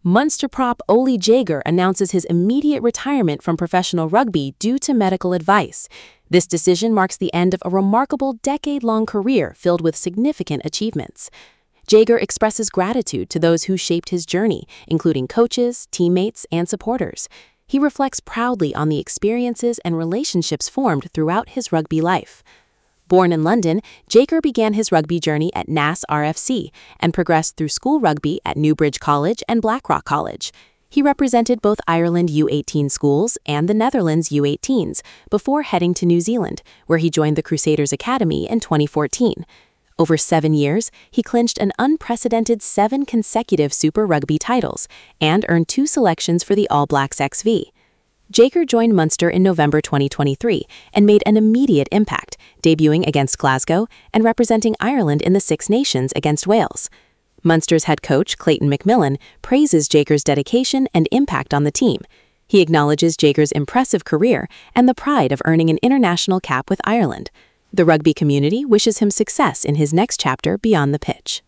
Munster prop Ole Jager announces his immediate retirement from professional rugby due to medical advice. This decision marks the end of a remarkable decade-long career filled with significant achievements. Jager expresses gratitude to those who shaped his journey, including coaches, teammates, and supporters. He reflects proudly on the experiences and relationships formed throughout his rugby life. Born in London, Jager began his rugby journey at Naas RFC and progressed through school rugby at Newbridge College and Blackrock College. He represented both Ireland U18 schools and the Netherlands U18s before heading to New Zealand, where he joined the Crusaders Academy in 2014. Over 7 years, he clinched an unprecedented 7 consecutive Super Rugby titles and earned 2 selections for the All Blacks XV. Jager joined Munster in November 2023 and made an immediate impact, debuting against Glasgow and representing Ireland in the Six Nations against Wales. Munster's head coach, Clayton McMillan, praises Jager's dedication and impact on the team. He acknowledges Jager's impressive career and the pride of earning an international cap with Ireland. The rugby community wishes him success in his next chapter beyond the pitch.